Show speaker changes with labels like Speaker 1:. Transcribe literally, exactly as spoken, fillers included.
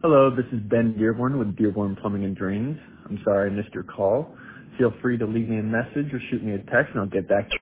Speaker 1: Hello, this is Ben Dearborn with Dearborn Plumbing and Drains. I'm sorry I missed your call. Feel free to leave me a message or shoot me a text and I'll get back to you.